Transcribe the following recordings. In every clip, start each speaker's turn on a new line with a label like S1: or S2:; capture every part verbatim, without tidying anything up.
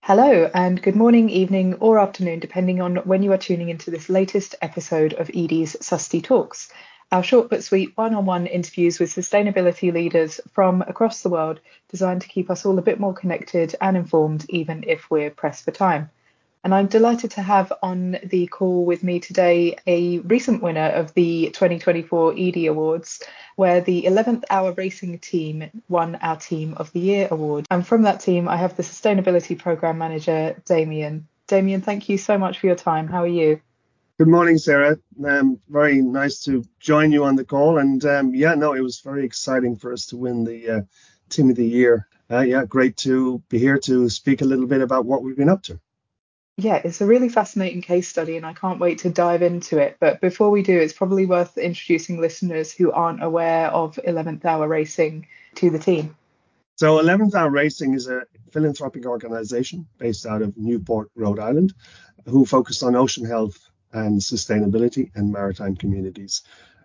S1: Hello, and good morning, evening, or afternoon, depending on when you are tuning into this latest episode of Edie's Susty Talks, our short but sweet one on one interviews with sustainability leaders from across the world, designed to keep us all a bit more connected and informed, even if we're pressed for time. And I'm delighted to have on the call with me today a recent winner of the twenty twenty-four Edie Awards, where the eleventh Hour Racing team won our Team of the Year award. And from that team, I have the Sustainability Programme Manager, Damien. Damien, thank you so much for your time. How are you?
S2: Good morning, Sarah. Um, very nice to join you on the call. And um, yeah, no, it was very exciting for us to win the uh, Team of the Year. Uh, yeah, great to be here to speak a little bit about what we've been up to.
S1: Yeah, it's a really fascinating case study and I can't wait to dive into it. But before we do, it's probably worth introducing listeners who aren't aware of eleventh Hour Racing to the team.
S2: So eleventh Hour Racing is a philanthropic organization based out of Newport, Rhode Island, who focus on ocean health and sustainability and maritime communities.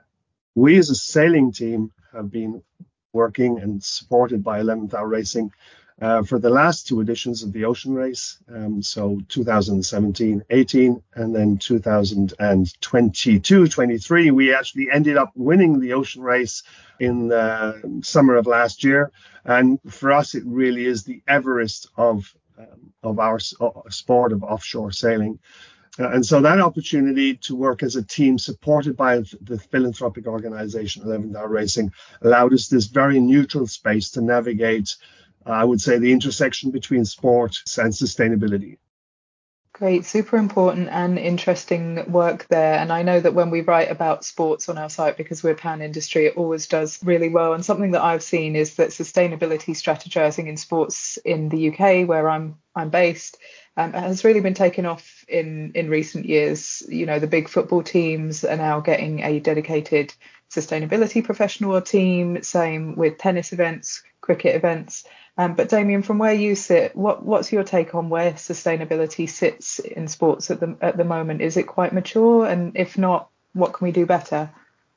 S2: We as a sailing team have been working and supported by eleventh Hour Racing uh, for the last two editions of the Ocean Race, um, so two thousand seventeen eighteen, and then two thousand twenty-two twenty-three. We actually ended up winning the Ocean Race in the summer of last year, and for us it really is the Everest of um, of our sport of offshore sailing. Uh, and so that opportunity to work as a team supported by the philanthropic organization eleventh Hour Racing allowed us this very neutral space to navigate, uh, I would say, the intersection between sport and sustainability.
S1: Great, super important and interesting work there. And I know that when we write about sports on our site, because we're pan industry, it always does really well. And something that I've seen is that sustainability strategizing in sports in the U K, where I'm I'm based, um, has really been taken off in in recent years. You know, the big football teams are now getting a dedicated sustainability professional team. Same with tennis events, cricket events. Um, but Damien, from where you sit, what what's your take on where sustainability sits in sports at the at the moment? Is it quite mature? And if not, what can we do better?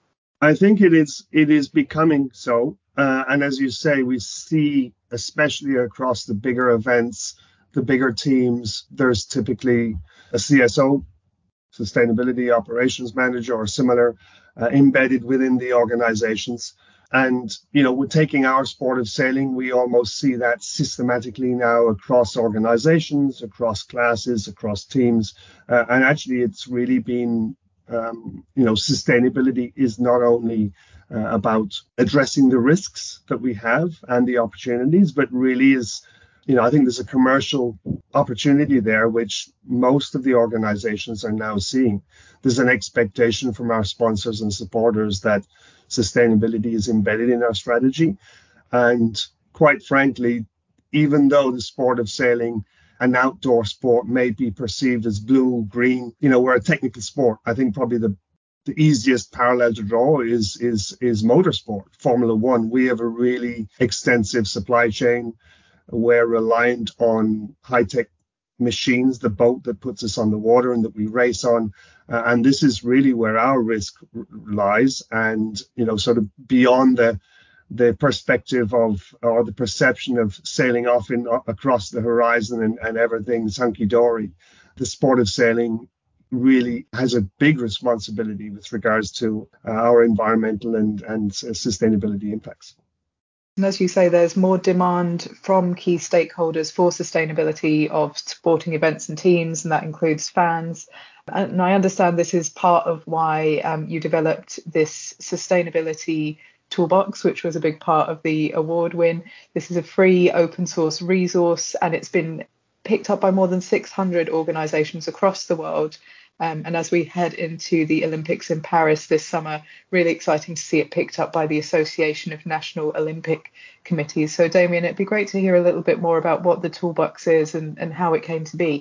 S2: I think it is it is becoming so. Uh, and as you say, we see, especially across the bigger events, the bigger teams, there's typically a C S O, Sustainability Operations Manager, or similar, uh, embedded within the organizations. And, you know, we're taking our sport of sailing, we almost see that systematically now across organizations, across classes, across teams. Uh, and actually, it's really been, um, you know, sustainability is not only uh, about addressing the risks that we have and the opportunities, but really is, you know, I think there's a commercial opportunity there, which most of the organizations are now seeing. There's an expectation from our sponsors and supporters that sustainability is embedded in our strategy. And quite frankly, even though the sport of sailing, an outdoor sport, may be perceived as blue, green, you know, we're a technical sport. I think probably the the easiest parallel to draw is is is motorsport, Formula One. We have a really extensive supply chain. We're reliant on high-tech machines, the boat that puts us on the water and that we race on. Uh, and this is really where our risk r- lies. And, you know, sort of beyond the the perspective of, or the perception of sailing off in uh, across the horizon and, and everything's hunky-dory, the sport of sailing really has a big responsibility with regards to uh, our environmental and, and uh, sustainability impacts.
S1: And as you say, there's more demand from key stakeholders for sustainability of sporting events and teams, and that includes fans. And I understand this is part of why um, you developed this sustainability toolbox, which was a big part of the award win. This is a free open source resource, and it's been picked up by more than six hundred organizations across the world. Um, and as we head into the Olympics in Paris this summer, really exciting to see it picked up by the Association of National Olympic Committees. So, Damien, it'd be great to hear a little bit more about what the toolbox is and, and how it came to be.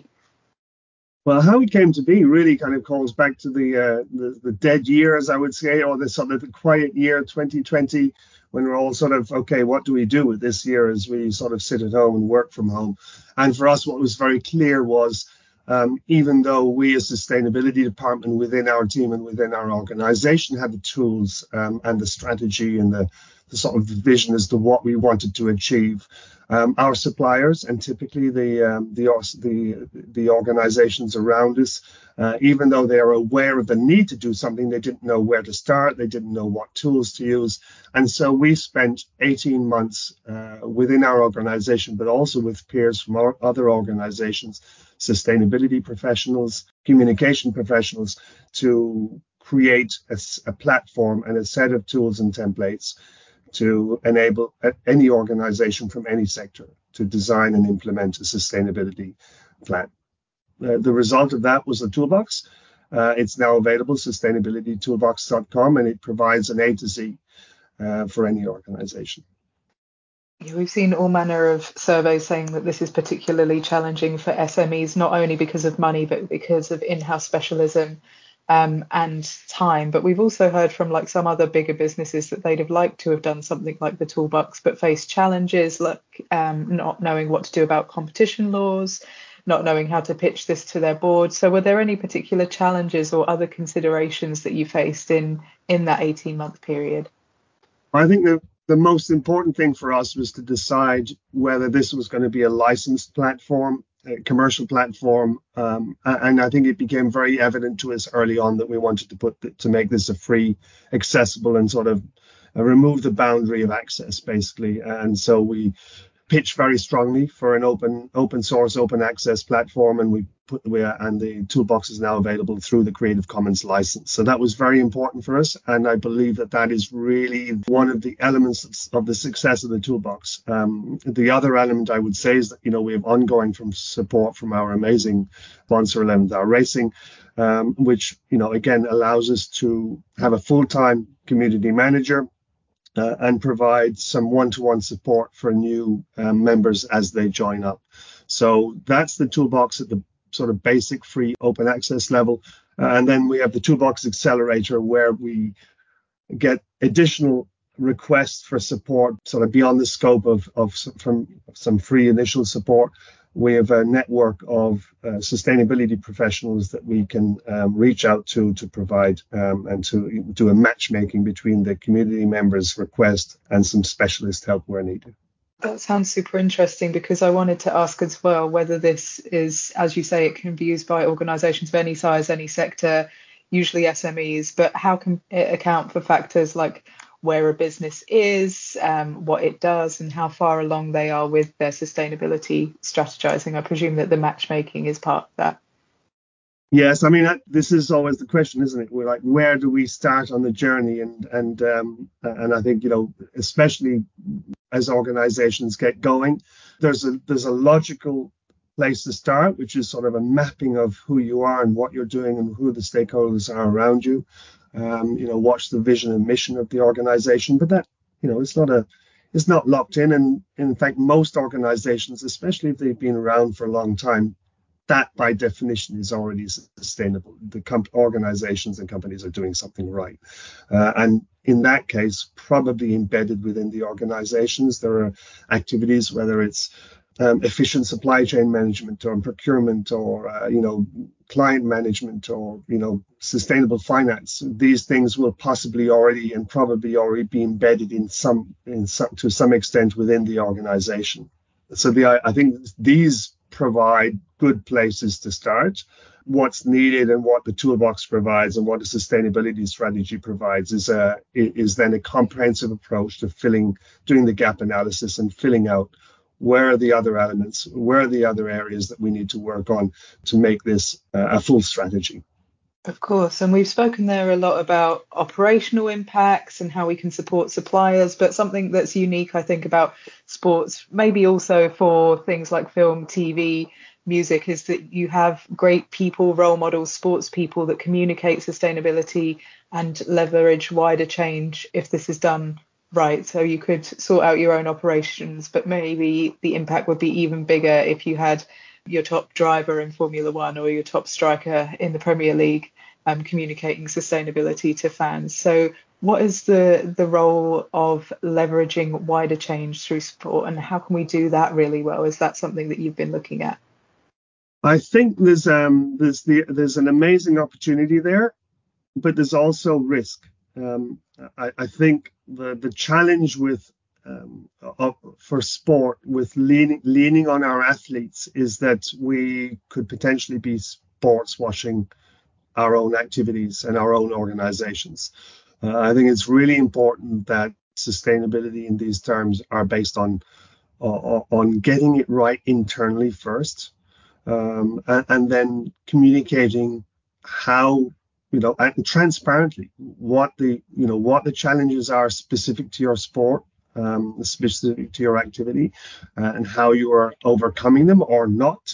S2: Well, how it came to be really kind of calls back to the uh, the, the dead year, as I would say, or the sort of the quiet year, twenty twenty, when we're all sort of, okay, what do we do with this year as we sort of sit at home and work from home? And for us, what was very clear was, Um, even though we as sustainability department within our team and within our organization had the tools um, and the strategy and the, the sort of vision as to what we wanted to achieve, Um, our suppliers and typically the um, the the the organizations around us, uh, even though they are aware of the need to do something, they didn't know where to start. They didn't know what tools to use, and so we spent eighteen months uh, within our organization, but also with peers from our other organizations, sustainability professionals, communication professionals, to create a, a platform and a set of tools and templates to enable any organization from any sector to design and implement a sustainability plan. Uh, the result of that was a toolbox. Uh, it's now available, sustainability toolbox dot com, and it provides an A to Z uh, for any organization.
S1: Yeah, we've seen all manner of surveys saying that this is particularly challenging for S M Es, not only because of money, but because of in-house specialism um, and time. But we've also heard from like some other bigger businesses that they'd have liked to have done something like the toolbox, but faced challenges like um, not knowing what to do about competition laws, not knowing how to pitch this to their board. So were there any particular challenges or other considerations that you faced in in that eighteen month period?
S2: I think that the most important thing for us was to decide whether this was going to be a licensed platform, a commercial platform, um, and I think it became very evident to us early on that we wanted to put the, to make this a free, accessible, and sort of uh, remove the boundary of access, basically. And so we pitched very strongly for an open open source, open access platform, and we put we are, and the toolbox is now available through the Creative Commons license. So that was very important for us, and I believe that that is really one of the elements of, of the success of the toolbox. Um, the other element I would say is that you know we have ongoing from support from our amazing sponsor, eleventh Hour Racing, um, which you know again allows us to have a full-time community manager. Uh, and provide some one-to-one support for new um, members as they join up. So that's the toolbox at the sort of basic free open access level. Uh, and then we have the toolbox accelerator where we get additional requests for support sort of beyond the scope of, of from some free initial support. We have a network of uh, sustainability professionals that we can um, reach out to to provide um, and to do a matchmaking between the community members' request and some specialist help where needed.
S1: That sounds super interesting because I wanted to ask as well whether this is, as you say, it can be used by organisations of any size, any sector, usually S M Es, but how can it account for factors like where a business is, um, what it does, and how far along they are with their sustainability strategizing? I presume that the matchmaking is part of that.
S2: Yes, I mean that, this is always the question, isn't it? We're like, where do we start on the journey? And and um, and I think you know, especially as organizations get going, there's a there's a logical place to start, which is sort of a mapping of who you are and what you're doing and who the stakeholders are around you. Um, you know, what's the vision and mission of the organization? But that, you know, it's not a it's not locked in. And in fact, most organizations, especially if they've been around for a long time, that by definition is already sustainable. The comp- organizations and companies are doing something right. Uh, and in that case, probably embedded within the organizations, there are activities, whether it's um, efficient supply chain management or procurement or, uh, you know, client management or, you know, sustainable finance. These things will possibly already and probably already be embedded in some, in some, to some extent within the organization. So the, I think these provide good places to start. What's needed and what the toolbox provides and what a sustainability strategy provides is a is then a comprehensive approach to filling, doing the gap analysis and filling out where are the other elements, where are the other areas that we need to work on to make this uh, a full strategy.
S1: Of course, and we've spoken there a lot about operational impacts and how we can support suppliers, but something that's unique, I think, about sports, maybe also for things like film, T V, music, is that you have great people, role models, sports people that communicate sustainability and leverage wider change if this is done right. So you could sort out your own operations, but maybe the impact would be even bigger if you had your top driver in Formula One or your top striker in the Premier League um, communicating sustainability to fans. So what is the the role of leveraging wider change through sport, and how can we do that really well? Is that something that you've been looking at?
S2: I think there's um there's the there's an amazing opportunity there, but there's also risk. Um, I, I think the the challenge with um, of, for sport with leaning leaning on our athletes is that we could potentially be sports washing our own activities and our own organizations. Uh, I think it's really important that sustainability in these terms are based on uh, on getting it right internally first, um, and, and then communicating how, you know, and transparently what the, you know, what the challenges are specific to your sport, um, specific to your activity, uh, and how you are overcoming them or not.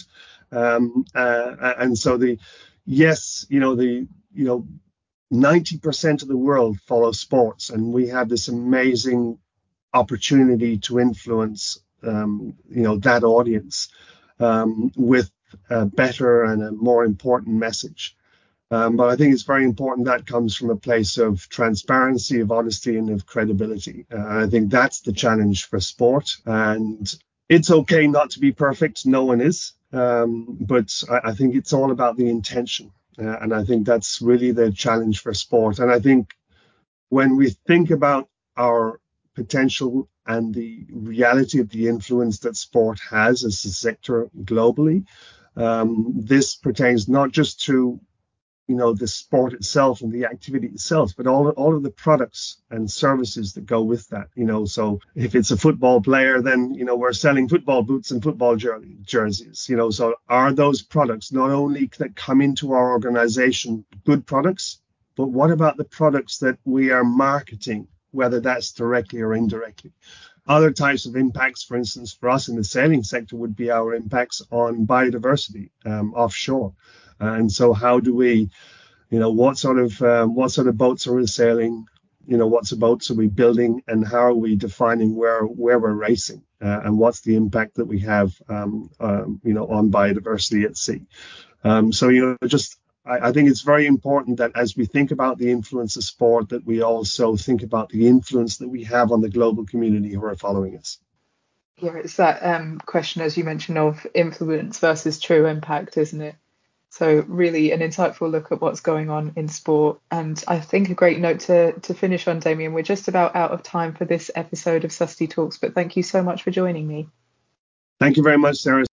S2: Um, uh, and so the, yes, you know, the, you know, ninety percent of the world follows sports, and we have this amazing opportunity to influence, um, you know, that audience um, with a better and a more important message. Um, but I think it's very important that comes from a place of transparency, of honesty, and of credibility. Uh, I think that's the challenge for sport. And it's okay not to be perfect. No one is. Um, but I, I think it's all about the intention. Uh, and I think that's really the challenge for sport. And I think when we think about our potential and the reality of the influence that sport has as a sector globally, um, this pertains not just to, you know, the sport itself and the activity itself, but all all of the products and services that go with that. You know, so if it's a football player, then, you know, we're selling football boots and football jer- jerseys. You know, so are those products not only that come into our organization good products, but what about the products that we are marketing, whether that's directly or indirectly? Other types of impacts, for instance, for us in the sailing sector would be our impacts on biodiversity um, offshore. And so how do we, you know, what sort of um, what sort of boats are we sailing? You know, what sort of boats are we building, and how are we defining where where we're racing, uh, and what's the impact that we have, um, um, you know, on biodiversity at sea? Um, so, you know, just I, I think it's very important that as we think about the influence of sport, that we also think about the influence that we have on the global community who are following us.
S1: Yeah, it's that um, question, as you mentioned, of influence versus true impact, isn't it? So really an insightful look at what's going on in sport. And I think a great note to, to finish on, Damien. We're just about out of time for this episode of Susty Talks, but thank you so much for joining me.
S2: Thank you very much, Sarah.